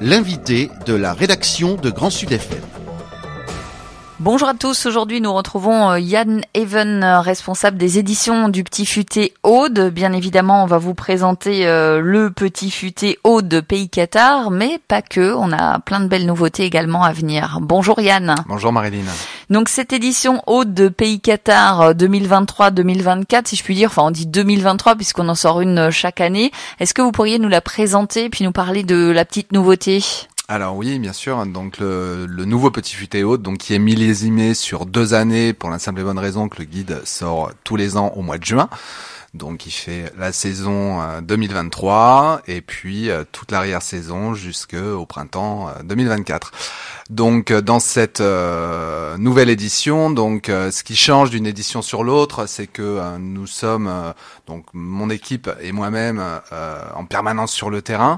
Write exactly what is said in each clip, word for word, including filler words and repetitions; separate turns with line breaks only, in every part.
l'invité de la rédaction de Grand Sud F M.
Bonjour à tous, aujourd'hui nous retrouvons Yann Even, responsable des éditions du Petit Futé Aude. Bien évidemment, on va vous présenter euh, le Petit Futé Aude Pays Cathare, mais pas que, on a plein de belles nouveautés également à venir. Bonjour Yann.
Bonjour Marilyn.
Donc cette édition Aude de Pays Cathare deux mille vingt-trois deux mille vingt-quatre, si je puis dire, enfin on dit deux mille vingt-trois puisqu'on en sort une chaque année. Est-ce que vous pourriez nous la présenter puis nous parler de la petite nouveauté ?
Alors oui, bien sûr. Donc le, le nouveau Petit Futé Aude, donc qui est millésimé sur deux années pour la simple et bonne raison que le guide sort tous les ans au mois de juin. Donc il fait la saison deux mille vingt-trois et puis euh, toute l'arrière-saison jusqu'au printemps deux mille vingt-quatre. Donc dans cette euh, nouvelle édition, donc euh, ce qui change d'une édition sur l'autre, c'est que euh, nous sommes euh, donc mon équipe et moi-même euh, en permanence sur le terrain.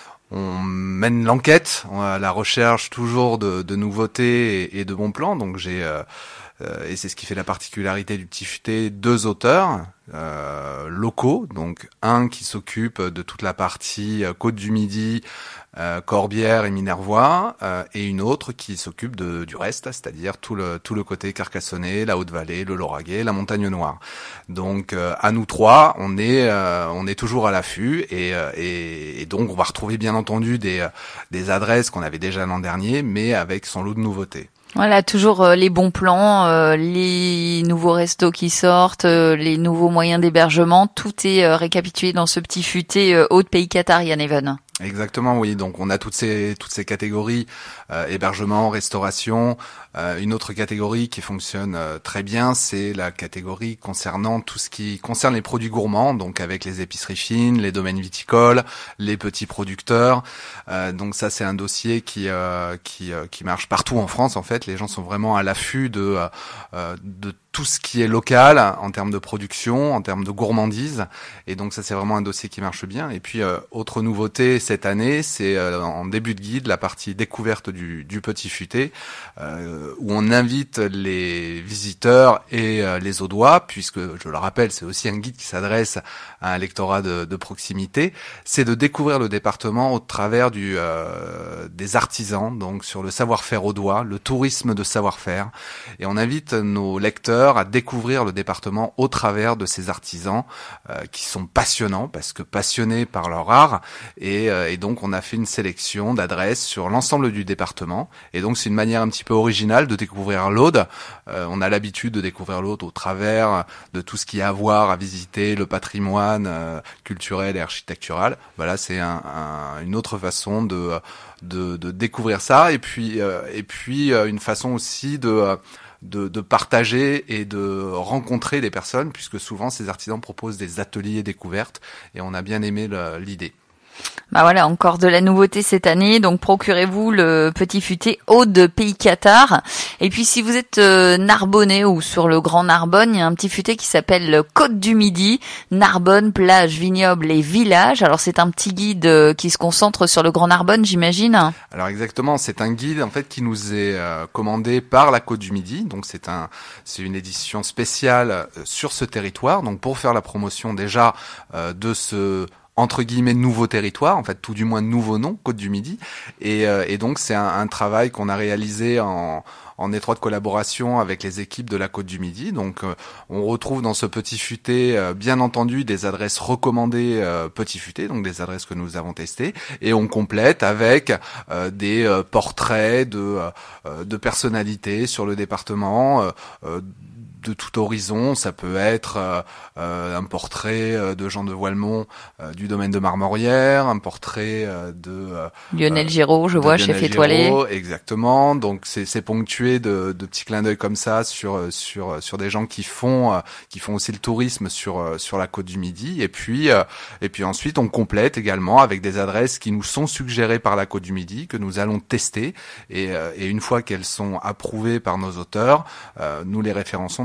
On mène l'enquête, on a la recherche toujours de, de nouveautés et, et de bons plans. Donc j'ai euh, euh, et c'est ce qui fait la particularité du Petit Futé, deux auteurs euh, locaux. Donc un qui s'occupe de toute la partie euh, Côte du Midi, euh, Corbière et Minervois, euh, et une autre qui s'occupe de du reste, c'est-à-dire tout le tout le côté carcassonnais, la Haute-Vallée, le Lauragais, la Montagne Noire. Donc euh, à nous trois, on est euh, on est toujours à l'affût et, euh, et et donc on va retrouver bien entendu des des adresses qu'on avait déjà l'an dernier, mais avec son lot de nouveautés.
Voilà, toujours euh, les bons plans, euh, les nouveaux restos qui sortent, euh, les nouveaux moyens d'hébergement, tout est euh, récapitulé dans ce Petit Futé euh, Aude Pays Cathare, Yann Even.
Exactement, oui. Donc on a toutes ces toutes ces catégories euh, hébergement, restauration. Euh, une autre catégorie qui fonctionne euh, très bien, c'est la catégorie concernant tout ce qui concerne les produits gourmands, donc avec les épiceries fines, les domaines viticoles, les petits producteurs. Euh, donc ça, c'est un dossier qui euh, qui euh, qui marche partout en France. En fait, les gens sont vraiment à l'affût de euh, de tout ce qui est local en termes de production, en termes de gourmandise. Et donc ça, c'est vraiment un dossier qui marche bien. Et puis euh, autre nouveauté cette année, c'est euh, en début de guide la partie découverte du du Petit Futé, euh, où on invite les visiteurs et euh, les Audois, puisque je le rappelle, c'est aussi un guide qui s'adresse à un lectorat de, de proximité, c'est de découvrir le département au travers du euh, des artisans, donc sur le savoir-faire audois, le tourisme de savoir-faire. Et on invite nos lecteurs à découvrir le département au travers de ces artisans euh, qui sont passionnants, parce que passionnés par leur art. Et, euh, et donc on a fait une sélection d'adresses sur l'ensemble du département. Et donc c'est une manière un petit peu originale de découvrir l'Aude. Euh, on a l'habitude de découvrir l'Aude au travers de tout ce qu'il y a à voir, à visiter, le patrimoine euh, culturel et architectural. Voilà, c'est un, un, une autre façon de, de, de découvrir ça. Et puis, euh, et puis euh, une façon aussi de... De, de partager et de rencontrer des personnes, puisque souvent ces artisans proposent des ateliers découvertes et on a bien aimé le, l'idée.
Bah voilà, encore de la nouveauté cette année, donc procurez-vous le Petit Futé Aude Pays Cathare. Et puis si vous êtes euh, Narbonnais ou sur le Grand Narbonne, il y a un Petit Futé qui s'appelle Côte du Midi, Narbonne, plage, vignoble et village. Alors c'est un petit guide euh, qui se concentre sur le Grand Narbonne, j'imagine.
Alors exactement, c'est un guide en fait qui nous est euh, commandé par la Côte du Midi, donc c'est un c'est une édition spéciale euh, sur ce territoire, donc pour faire la promotion déjà euh, de ce entre guillemets nouveau territoire, en fait tout du moins nouveau nom, Côte du Midi, et, euh, et donc c'est un, un travail qu'on a réalisé en, en étroite collaboration avec les équipes de la Côte du Midi. Donc euh, on retrouve dans ce Petit Futé euh, bien entendu des adresses recommandées euh, Petit Futé, donc des adresses que nous avons testées, et on complète avec euh, des euh, portraits de, euh, de personnalités sur le département, euh, euh, de tout horizon. Ça peut être euh, euh, un portrait euh, de Jean de Voilemont euh, du domaine de Marmorière, un portrait euh, de euh,
Lionel Giraud, je vois, chef étoilé.
Exactement. Donc c'est, c'est ponctué de, de petits clins d'œil comme ça sur sur sur des gens qui font euh, qui font aussi le tourisme sur sur la Côte du Midi. Et puis euh, et puis ensuite on complète également avec des adresses qui nous sont suggérées par la Côte du Midi, que nous allons tester. Et, euh, et une fois qu'elles sont approuvées par nos auteurs, euh, nous les référençons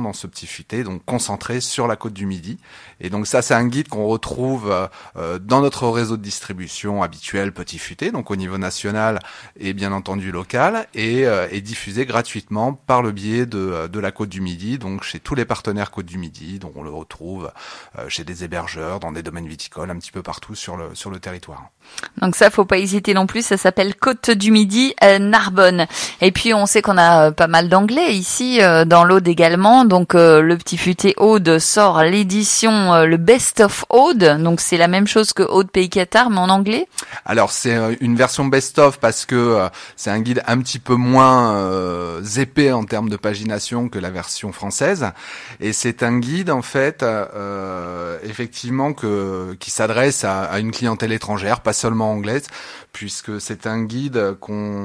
dans ce petit futé, donc concentré sur la côte du Midi. Et donc ça, c'est un guide qu'on retrouve euh, dans notre réseau de distribution habituel Petit Futé, donc au niveau national et bien entendu local, et euh, est diffusé gratuitement par le biais de, de la côte du Midi, donc chez tous les partenaires côte du Midi, donc on le retrouve euh, chez des hébergeurs, dans des domaines viticoles, un petit peu partout sur le sur le territoire.
Donc ça, faut pas hésiter non plus, ça s'appelle Côte du Midi, euh, Narbonne. Et puis on sait qu'on a euh, pas mal d'anglais ici, euh, dans l'Aude également, donc euh, le Petit Futé Aude sort l'édition, euh, le Best of Aude, donc c'est la même chose que Aude Pays Cathare, mais en anglais.
Alors c'est euh, une version Best of parce que euh, c'est un guide un petit peu moins euh, épais en termes de pagination que la version française, et c'est un guide en fait euh, effectivement que qui s'adresse à, à une clientèle étrangère, pas seulement anglaise, puisque c'est un guide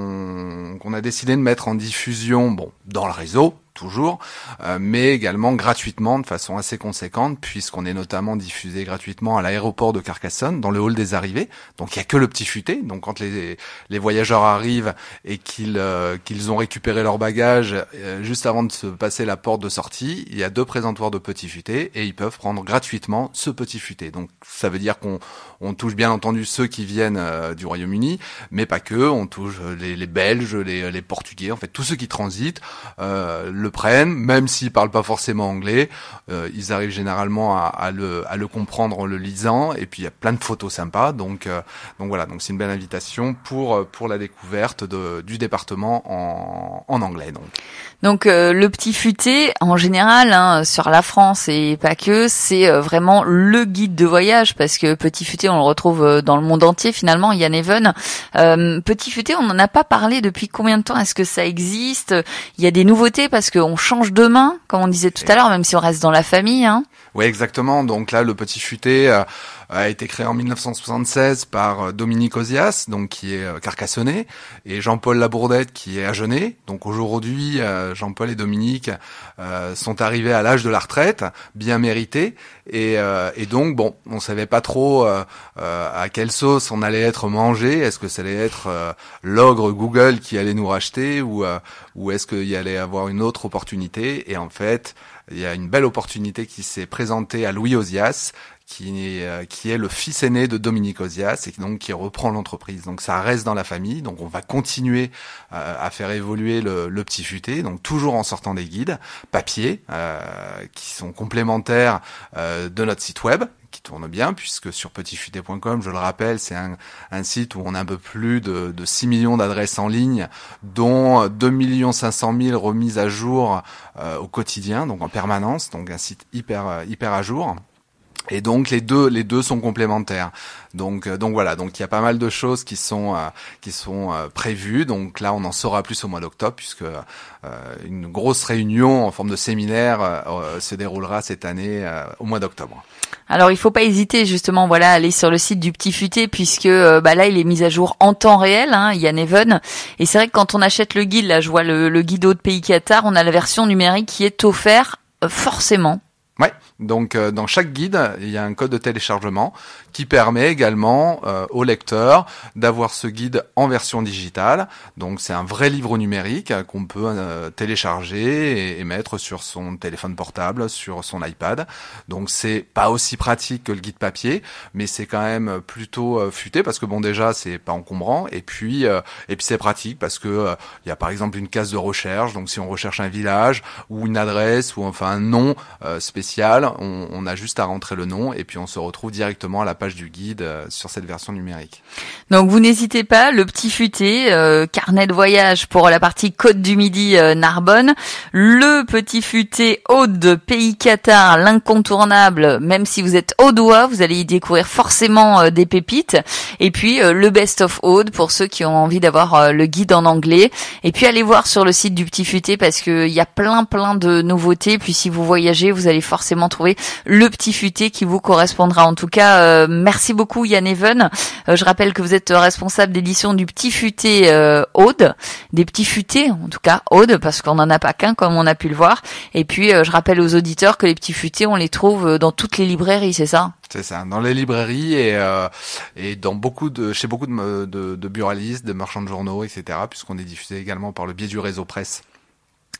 qu'on qu'on a décidé de mettre en diffusion, bon, dans le réseau toujours, euh, mais également gratuitement de façon assez conséquente, puisqu'on est notamment diffusé gratuitement à l'aéroport de Carcassonne, dans le hall des arrivées. Donc il y a que le Petit Futé. Donc quand les les voyageurs arrivent et qu'ils euh, qu'ils ont récupéré leur bagage euh, juste avant de se passer la porte de sortie, il y a deux présentoirs de Petit Futé et ils peuvent prendre gratuitement ce Petit Futé. Donc ça veut dire qu'on on touche bien entendu ceux qui viennent euh, du Royaume-Uni, mais pas que. On touche les, les Belges, les, les Portugais, en fait tous ceux qui transitent euh, le prennent, même s'ils parlent pas forcément anglais, euh, ils arrivent généralement à, à le à le comprendre en le lisant, et puis il y a plein de photos sympas, donc euh, donc voilà, donc c'est une belle invitation pour pour la découverte de, du département en en anglais. Donc
donc euh, le Petit Futé en général, hein, sur la France et pas que, c'est euh, vraiment le guide de voyage, parce que Petit Futé on le retrouve dans le monde entier finalement. Yann Even, euh, Petit Futé, on n'en a pas parlé depuis combien de temps? Est-ce que ça existe? Il y a des nouveautés parce qu'on change de main, comme on disait tout à l'heure, même si on reste dans la famille, hein.
Oui, exactement. Donc là, le Petit Futé euh, a été créé en mille neuf cent soixante-seize par euh, Dominique Ozias, donc qui est euh, carcassonnais, et Jean-Paul Labourdette, qui est agenais. Donc aujourd'hui, euh, Jean-Paul et Dominique euh, sont arrivés à l'âge de la retraite, bien mérité, et, euh, et donc bon, on savait pas trop euh, euh, à quelle sauce on allait être mangé. Est-ce que ça allait être euh, l'ogre Google qui allait nous racheter, ou euh, ou est-ce qu'il y allait avoir une autre opportunité? Et en fait, il y a une belle opportunité qui s'est présentée à Louis Ozias, qui est, euh, qui est le fils aîné de Dominique Ozias, et donc qui reprend l'entreprise. Donc ça reste dans la famille, donc on va continuer euh, à faire évoluer le, le Petit Futé, donc toujours en sortant des guides papier euh, qui sont complémentaires euh, de notre site web, qui tourne bien, puisque sur petit futé point com, je le rappelle, c'est un, un site où on a un peu plus de, de six millions d'adresses en ligne, dont deux millions cinq cent mille remises à jour euh, au quotidien, donc en permanence, donc un site hyper hyper à jour. Et donc les deux les deux sont complémentaires. Donc euh, donc voilà, donc il y a pas mal de choses qui sont euh, qui sont euh, prévues. Donc là on en saura plus au mois d'octobre, puisque euh, une grosse réunion en forme de séminaire euh, se déroulera cette année euh, au mois d'octobre.
Alors il faut pas hésiter justement, voilà, à aller sur le site du Petit Futé, puisque euh, bah là il est mis à jour en temps réel, hein, Yann Even. Et c'est vrai que quand on achète le guide, là je vois le, le guide Aude Pays Cathare, on a la version numérique qui est offerte euh, forcément.
Ouais, donc euh, dans chaque guide, il y a un code de téléchargement qui permet également euh, au lecteur d'avoir ce guide en version digitale. Donc c'est un vrai livre numérique euh, qu'on peut euh, télécharger et, et mettre sur son téléphone portable, sur son iPad. Donc c'est pas aussi pratique que le guide papier, mais c'est quand même plutôt euh, futé, parce que bon, déjà c'est pas encombrant, et puis euh, et puis c'est pratique parce que euh, il y a par exemple une case de recherche. Donc si on recherche un village ou une adresse ou enfin un nom euh, spécial, on, on a juste à rentrer le nom et puis on se retrouve directement à la page du guide euh, sur cette version numérique.
Donc vous n'hésitez pas, le Petit Futé, euh, carnet de voyage pour la partie Côte du Midi euh, Narbonne, le Petit Futé Aude Pays Cathare, l'incontournable, même si vous êtes audois, vous allez y découvrir forcément euh, des pépites, et puis euh, le Best of Aude pour ceux qui ont envie d'avoir euh, le guide en anglais, et puis allez voir sur le site du Petit Futé parce que il y a plein plein de nouveautés, puis si vous voyagez, vous allez forcément trouver le Petit Futé qui vous correspondra. En tout cas, euh, merci beaucoup Yann Even. Euh, je rappelle que vous êtes responsable d'édition du Petit Futé euh, Aude, des Petits Futés en tout cas Aude, parce qu'on n'en a pas qu'un comme on a pu le voir. Et puis euh, je rappelle aux auditeurs que les Petits Futés, on les trouve dans toutes les librairies, c'est ça?
C'est ça, dans les librairies et euh, et dans beaucoup de chez beaucoup de de, de buralistes, de marchands de journaux, et cetera. Puisqu'on est diffusé également par le biais du réseau presse.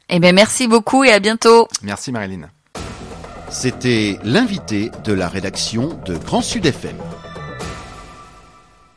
Eh bien, merci beaucoup et à bientôt.
Merci Marilyn.
C'était l'invité de la rédaction de Grand Sud F M.